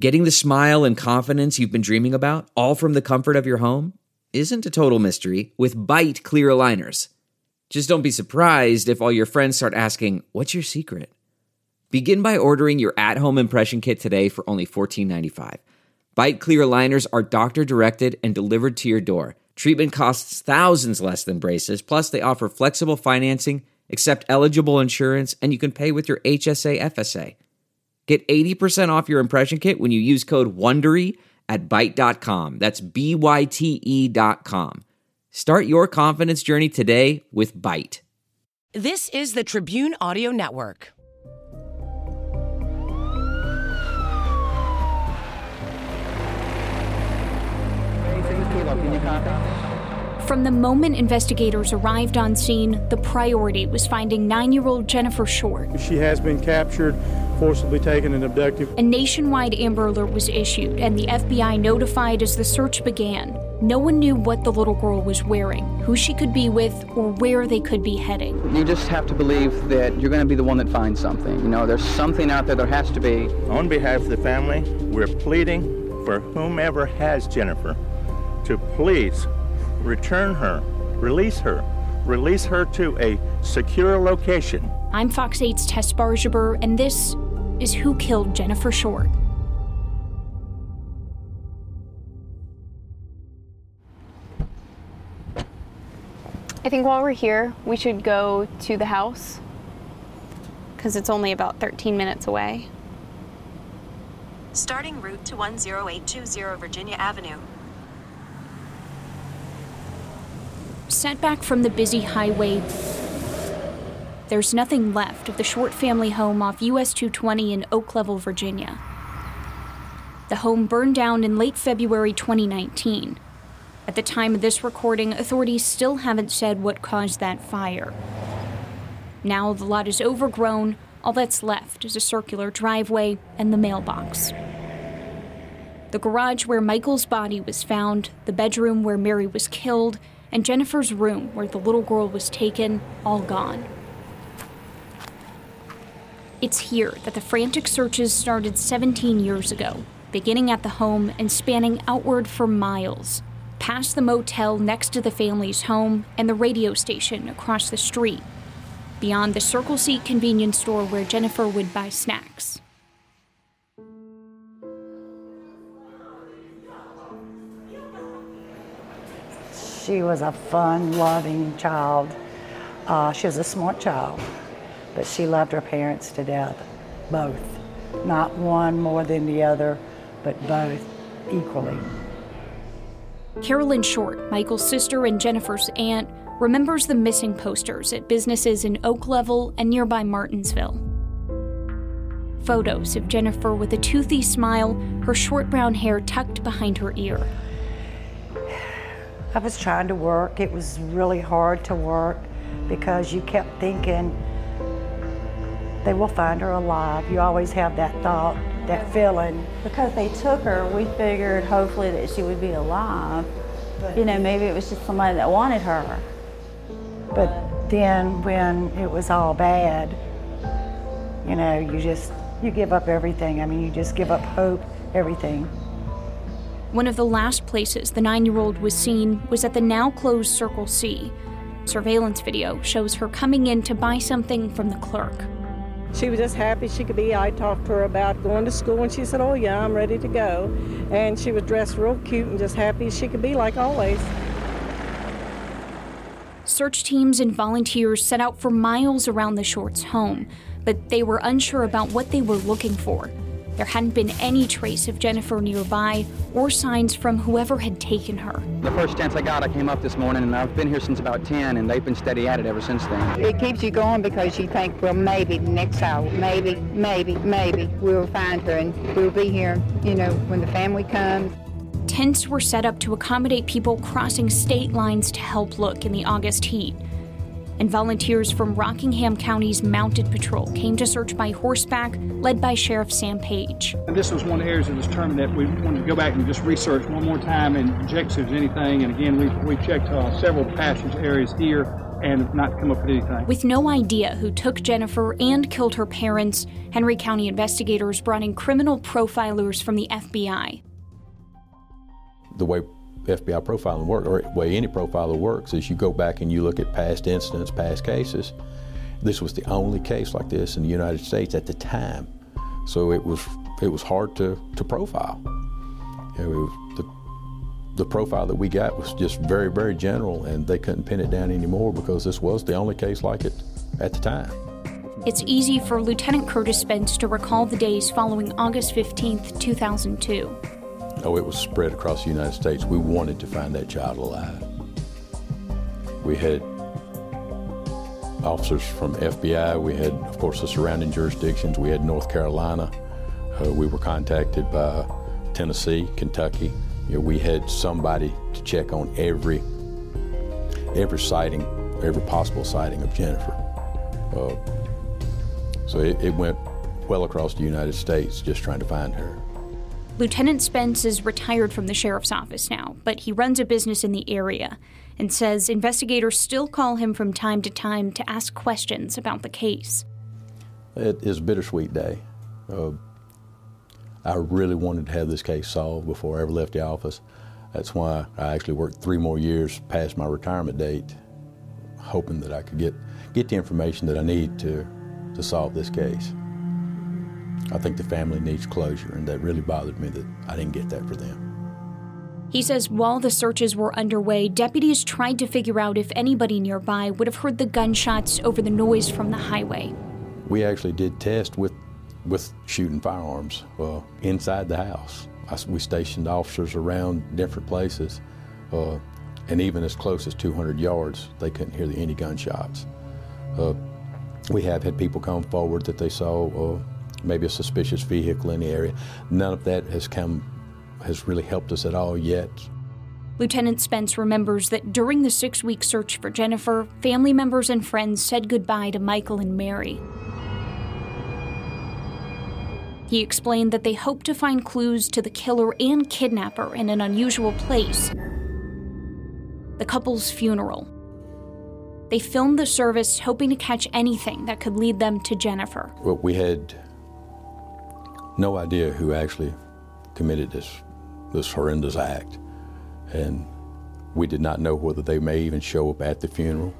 Getting the smile and confidence you've been dreaming about, all from the comfort of your home, isn't a total mystery with Byte clear aligners. Just don't be surprised if all your friends start asking, "What's your secret?" Begin by ordering your at-home impression kit today for only $14.95. Byte clear aligners are doctor-directed and delivered to your door. Treatment costs thousands less than braces, plus they offer flexible financing, accept eligible insurance, and you can pay with your HSA FSA. Get 80% off your impression kit when you use code WONDERY at Byte.com. That's BYTE.com. Start your confidence journey today with Byte. This is the Tribune Audio Network. From the moment investigators arrived on scene, the priority was finding 9-year-old Jennifer Short. She has been captured, forcibly taken and abducted. A nationwide Amber Alert was issued, and the FBI notified as the search began. No one knew what the little girl was wearing, who she could be with, or where they could be heading. You just have to believe that you're going to be the one that finds something. You know, there's something out there has to be. On behalf of the family, we're pleading for whomever has Jennifer to please return her, release her to a secure location. I'm Fox 8's Tess Bargeber, and this is Who Killed Jennifer Short. I think while we're here, we should go to the house because it's only about 13 minutes away. Starting route to 10820 Virginia Avenue. Set back from the busy highway, there's nothing left of the Short family home off US 220 in Oak Level, Virginia. The home burned down in late February 2019. At the time of this recording, authorities still haven't said what caused that fire. Now the lot is overgrown. All that's left is a circular driveway and the mailbox. The garage where Michael's body was found, the bedroom where Mary was killed, and Jennifer's room where the little girl was taken, all gone. It's here that the frantic searches started 17 years ago, beginning at the home and spanning outward for miles, past the motel next to the family's home and the radio station across the street, beyond the Circle C convenience store where Jennifer would buy snacks. She was a fun, loving child. She was a smart child, but she loved her parents to death, both. Not one more than the other, but both equally. Carolyn Short, Michael's sister and Jennifer's aunt, remembers the missing posters at businesses in Oak Level and nearby Martinsville. Photos of Jennifer with a toothy smile, her short brown hair tucked behind her ear. I was trying to work. It was really hard to work because you kept thinking, they will find her alive. You always have that thought, that feeling. Because they took her, we figured hopefully that she would be alive. But, you know, maybe it was just somebody that wanted her. But then when it was all bad, you know, you give up everything. I mean, you just give up hope, everything. One of the last places the 9-year-old was seen was at the now-closed Circle C. Surveillance video shows her coming in to buy something from the clerk. She was just happy she could be. I talked to her about going to school, and she said, "Oh yeah, I'm ready to go." And she was dressed real cute and just happy as she could be, like always. Search teams and volunteers set out for miles around the Shorts' home, but they were unsure about what they were looking for. There hadn't been any trace of Jennifer nearby or signs from whoever had taken her. The first chance I got, I came up this morning, and I've been here since about 10, and they've been steady at it ever since then. It keeps you going because you think, well, maybe next hour, maybe we'll find her, and we'll be here, you know, when the family comes. Tents were set up to accommodate people crossing state lines to help look in the August heat. And volunteers from Rockingham County's Mounted Patrol came to search by horseback, led by Sheriff Sam Page. And this was one of the areas that was determined that we wanted to go back and just research one more time and check if there's anything. And again, we checked several passage areas here. and not come up with anything. With no idea who took Jennifer and killed her parents, Henry County investigators brought in criminal profilers from the FBI. The way FBI profiling works, or the way any profiler works, is you go back and you look at past incidents, past cases. This was the only case like this in the United States at the time, so it was hard to profile. The profile that we got was just very, very general, and they couldn't pin it down anymore because this was the only case like it at the time. It's easy for Lieutenant Curtis Spence to recall the days following August 15th, 2002. Oh, it was spread across the United States. We wanted to find that child alive. We had officers from FBI. We had, of course, the surrounding jurisdictions. We had North Carolina. We were contacted by Tennessee, Kentucky. We had somebody to check on every sighting, every possible sighting of Jennifer. So it went well across the United States just trying to find her. Lieutenant Spence is retired from the sheriff's office now, but he runs a business in the area and says investigators still call him from time to time to ask questions about the case. It is a bittersweet day. I really wanted to have this case solved before I ever left the office. That's why I actually worked 3 more years past my retirement date, hoping that I could get the information that I need to solve this case. I think the family needs closure, and that really bothered me that I didn't get that for them. He says while the searches were underway, deputies tried to figure out if anybody nearby would have heard the gunshots over the noise from the highway. We actually did test with shooting firearms inside the house. We stationed officers around different places, and even as close as 200 yards, they couldn't hear any gunshots. We have had people come forward that they saw maybe a suspicious vehicle in the area. None of that has really helped us at all yet. Lieutenant Spence remembers that during the 6-week search for Jennifer, family members and friends said goodbye to Michael and Mary. He explained that they hoped to find clues to the killer and kidnapper in an unusual place, the couple's funeral. They filmed the service hoping to catch anything that could lead them to Jennifer. Well, we had no idea who actually committed this horrendous act, and we did not know whether they may even show up at the funeral,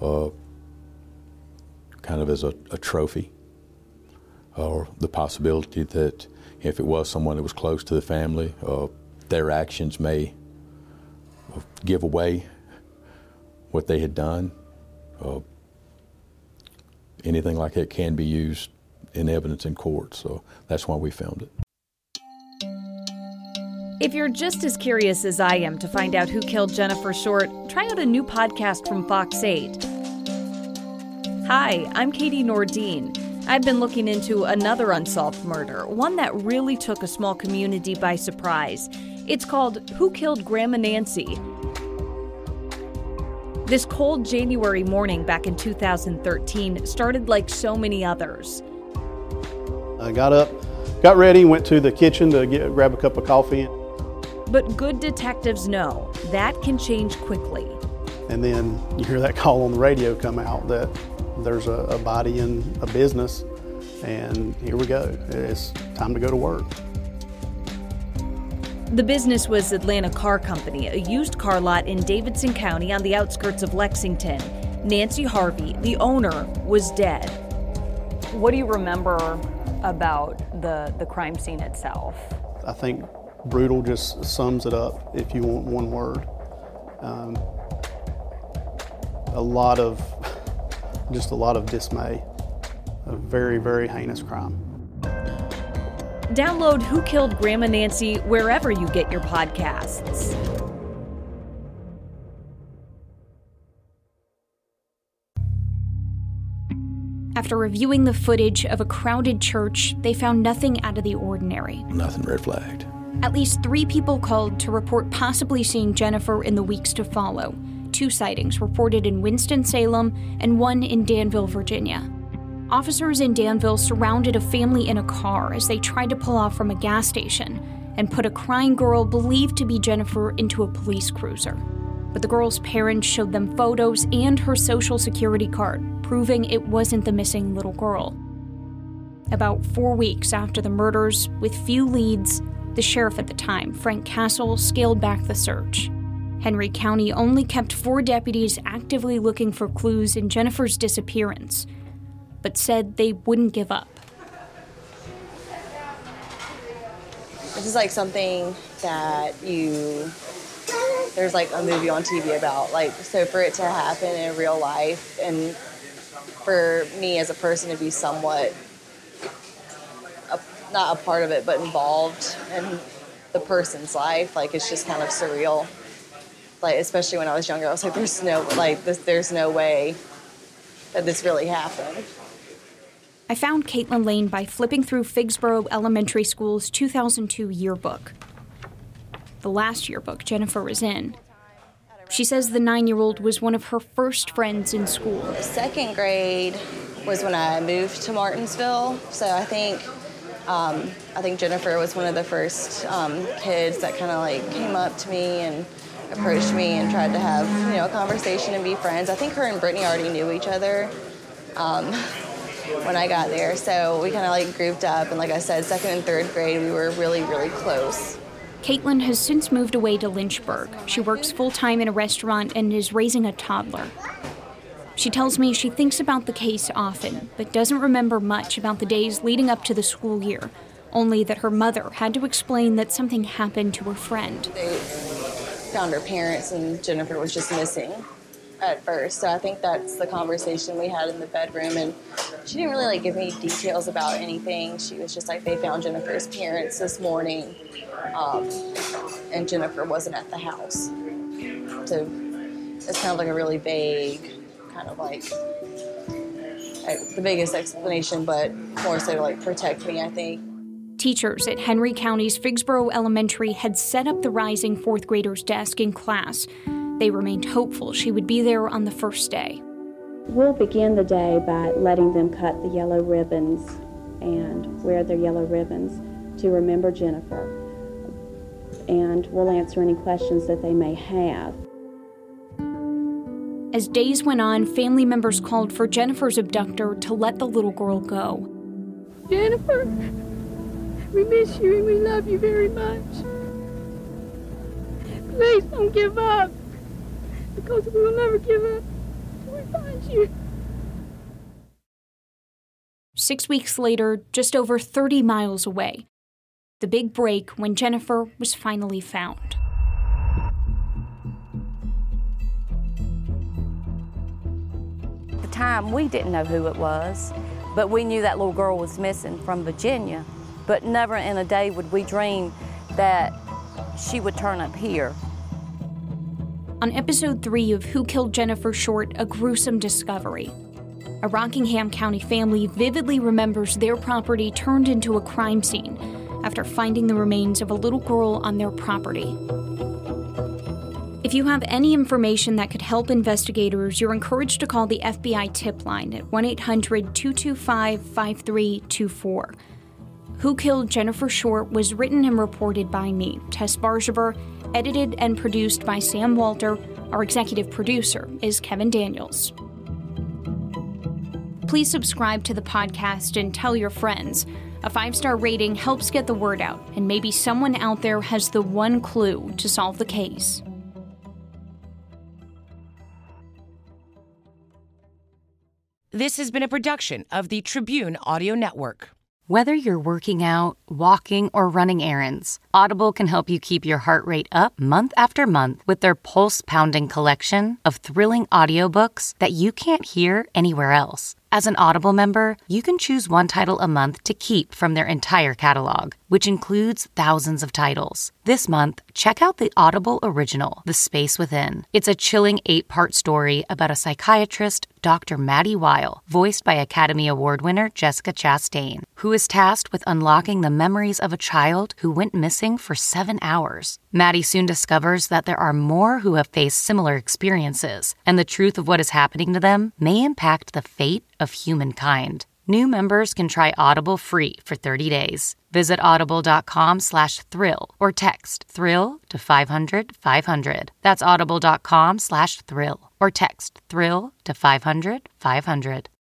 kind of as a trophy, or the possibility that if it was someone that was close to the family, their actions may give away what they had done. Anything like that can be used in evidence in court, so that's why we filmed it. If you're just as curious as I am to find out who killed Jennifer Short, try out a new podcast from Fox 8. Hi, I'm Katie Nordine. I've been looking into another unsolved murder, one that really took a small community by surprise. It's called Who Killed Grandma Nancy? This cold January morning back in 2013 started like so many others. I got up, got ready, went to the kitchen to grab a cup of coffee. But good detectives know that can change quickly. And then you hear that call on the radio come out that there's a body in a business, and here we go. It's time to go to work. The business was Atlanta Car Company, a used car lot in Davidson County on the outskirts of Lexington. Nancy Harvey, the owner, was dead. What do you remember about the crime scene itself? I think brutal just sums it up, if you want one word. A lot of dismay. A very, very heinous crime. Download Who Killed Grandma Nancy wherever you get your podcasts. After reviewing the footage of a crowded church, they found nothing out of the ordinary. Nothing red flagged. At least 3 people called to report possibly seeing Jennifer in the weeks to follow. 2 sightings reported in Winston-Salem and 1 in Danville, Virginia. Officers in Danville surrounded a family in a car as they tried to pull off from a gas station and put a crying girl believed to be Jennifer into a police cruiser. But the girl's parents showed them photos and her social security card, proving it wasn't the missing little girl. About 4 weeks after the murders, with few leads, the sheriff at the time, Frank Castle, scaled back the search. Henry County only kept 4 deputies actively looking for clues in Jennifer's disappearance, but said they wouldn't give up. This is like something that there's like a movie on TV about, like, so for it to happen in real life and for me as a person to be somewhat, not a part of it, but involved in the person's life, like, it's just kind of surreal. Like, especially when I was younger, I was like, there's no way that this really happened. I found Caitlin Lane by flipping through Figsboro Elementary School's 2002 yearbook, the last yearbook Jennifer was in. She says the 9-year-old was one of her first friends in school. 2nd grade was when I moved to Martinsville, so I think Jennifer was one of the first kids that kind of like came up to me and approached me and tried to have, a conversation and be friends. I think her and Brittany already knew each other when I got there, so we kind of like grouped up, and like I said, 2nd and 3rd grade we were really, really close. Caitlin has since moved away to Lynchburg. She works full-time in a restaurant and is raising a toddler. She tells me she thinks about the case often, but doesn't remember much about the days leading up to the school year, only that her mother had to explain that something happened to her friend. They found her parents and Jennifer was just missing at first, so I think that's the conversation we had in the bedroom, and she didn't really like give me details about anything. She was just like, they found Jennifer's parents this morning, and Jennifer wasn't at the house. So it's kind of like a really vague, kind of like the biggest explanation, but more so to like protect me, I think. Teachers at Henry County's Figsboro Elementary had set up the rising 4th grader's desk in class. They remained hopeful she would be there on the first day. We'll begin the day by letting them cut the yellow ribbons and wear their yellow ribbons to remember Jennifer. And we'll answer any questions that they may have. As days went on, family members called for Jennifer's abductor to let the little girl go. Jennifer, we miss you and we love you very much. Please don't give up, because we will never give up till we find you. 6 weeks later, just over 30 miles away, the big break when Jennifer was finally found. At the time, we didn't know who it was, but we knew that little girl was missing from Virginia. But never in a day would we dream that she would turn up here. On episode 3 of Who Killed Jennifer Short, A Gruesome Discovery, a Rockingham County family vividly remembers their property turned into a crime scene after finding the remains of a little girl on their property. If you have any information that could help investigators, you're encouraged to call the FBI tip line at 1-800-225-5324. Who Killed Jennifer Short was written and reported by me, Tess Bargever, edited and produced by Sam Walter. Our executive producer is Kevin Daniels. Please subscribe to the podcast and tell your friends. A 5-star rating helps get the word out, and maybe someone out there has the one clue to solve the case. This has been a production of the Tribune Audio Network. Whether you're working out, walking, or running errands, Audible can help you keep your heart rate up month after month with their pulse-pounding collection of thrilling audiobooks that you can't hear anywhere else. As an Audible member, you can choose one title a month to keep from their entire catalog, which includes thousands of titles. This month, check out the Audible original, The Space Within. It's a chilling 8-part story about a psychiatrist, Dr. Maddie Weil, voiced by Academy Award winner Jessica Chastain, who is tasked with unlocking the memories of a child who went missing for 7 hours. Maddie soon discovers that there are more who have faced similar experiences, and the truth of what is happening to them may impact the fate of humankind. New members can try Audible free for 30 days. Visit audible.com/thrill or text thrill to 500 500. That's audible.com/thrill or text thrill to 500 500.